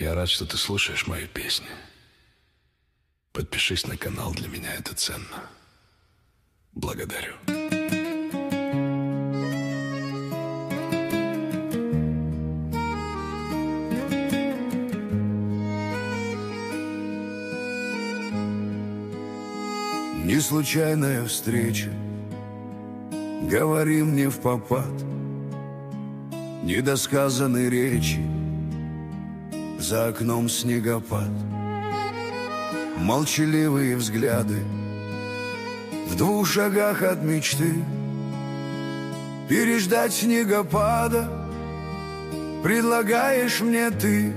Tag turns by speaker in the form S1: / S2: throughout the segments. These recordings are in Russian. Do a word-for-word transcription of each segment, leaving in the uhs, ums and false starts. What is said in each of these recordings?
S1: Я рад, что ты слушаешь мою песню. Подпишись на канал, для меня это ценно. Благодарю.
S2: Не случайная встреча, говори мне впопад, недосказанной речи, за окном снегопад. Молчаливые взгляды в двух шагах от мечты. Переждать снегопада предлагаешь мне ты.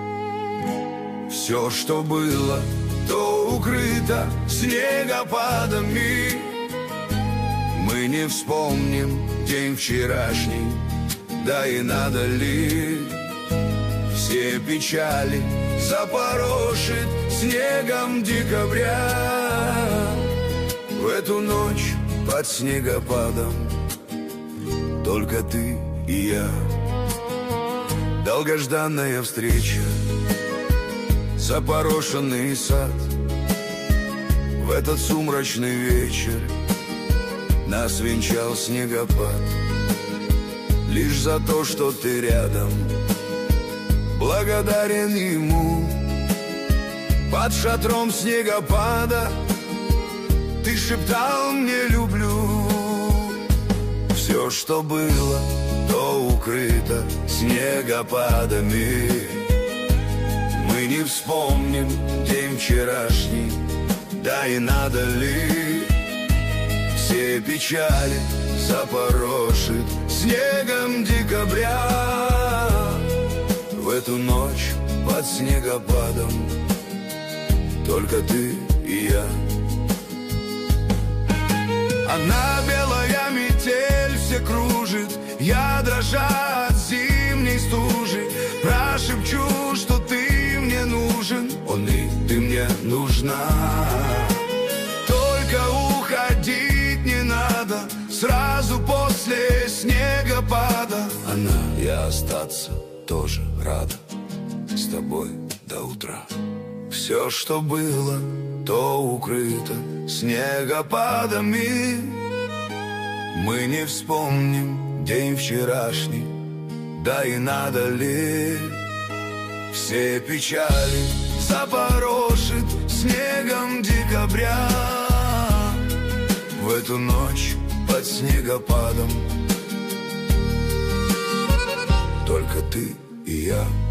S2: Все, что было, то укрыто снегопадами. Мы не вспомним день вчерашний, да и надо ли. Все печали запорошит снегом декабря. В эту ночь под снегопадом только ты и я. Долгожданная встреча, запорошенный сад. В этот сумрачный вечер нас венчал снегопад. Лишь за то, что ты рядом, благодарен ему. Под шатром снегопада ты шептал мне люблю. Все, что было, то укрыто снегопадами. Мы не вспомним день вчерашний, да и надо ли. Все печали запорошит снегом декабря. В эту ночь под снегопадом только ты и я. Она белая метель все кружит, я дрожа от зимней стужи. Прошепчу, что ты мне нужен, он и ты мне нужна. Только уходить не надо сразу после снегопада. Она и остаться тоже рада с тобой до утра. Все, что было, то укрыто снегопадами. Мы не вспомним день вчерашний, да и надо ли. Все печали запорошит снегом декабря. В эту ночь под снегопадом только ты и я.